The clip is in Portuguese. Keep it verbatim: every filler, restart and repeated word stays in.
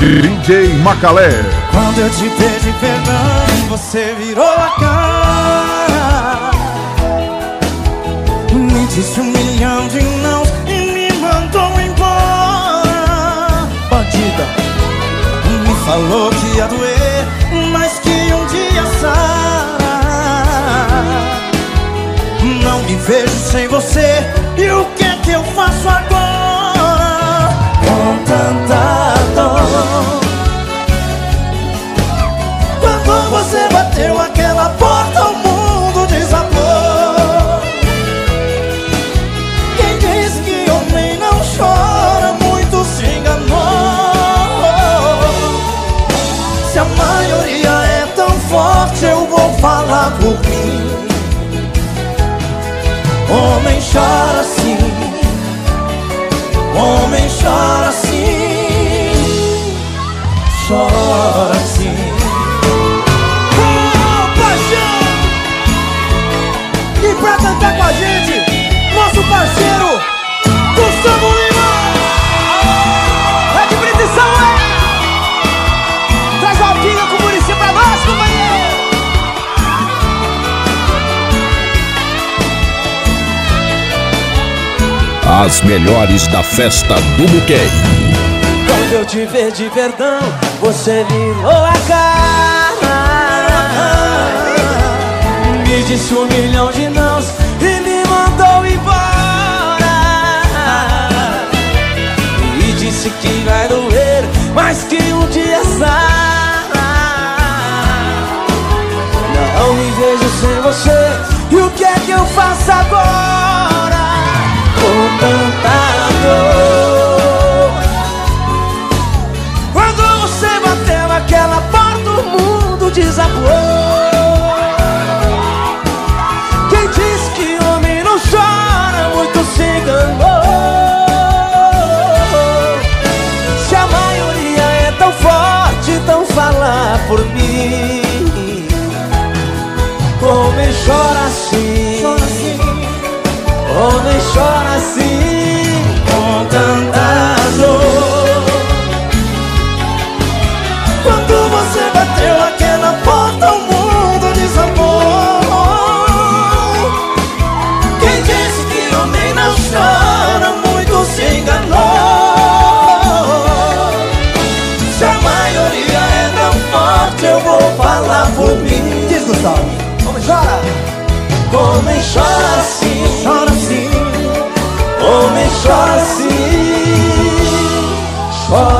D J Macalé. Quando eu te pedi perdão, você virou a cara, me disse um milhão de nãos e me mandou embora. Bandida. Me falou que ia doer, mas que um dia sara. Não me vejo sem você, e o que é que eu faço agora? Com tanta dor. Quando você bateu aquela porta, o mundo desabou. Quem disse que homem não chora, muito se enganou. Se a maioria é tão forte, eu vou falar por mim. Homem chora sim, homem chora sim, chora sim. E pra cantar com a gente, nosso parceiro Gustavo Lima. É de precisão, é? Traz a alquinha com o Muricy pra nós, companheiro. As melhores da festa do buquê. Quando eu te pedi perdão, você virou a cara, me disse um milhão de nãos e me mandou embora. E disse que vai doer, mas que um dia sara. Não me vejo sem você, e o que é que eu faço agora? Com tanta dor. Quando você bateu aquela porta, o mundo desabou. Quem diz que homem não chora, muito se enganou. Se a maioria é tão forte, então fala por mim. Homem chora assim, chora assim. Homem chora assim, com tanta dor. Quando você bateu aquela porta, o mundo desabou. Quem disse que homem não chora, muito se enganou. Se a maioria é tão forte, eu vou falar por mim. Diz, Gustavo. Homem chora. Homem chora assim, chora assim. Homem chora assim, chora.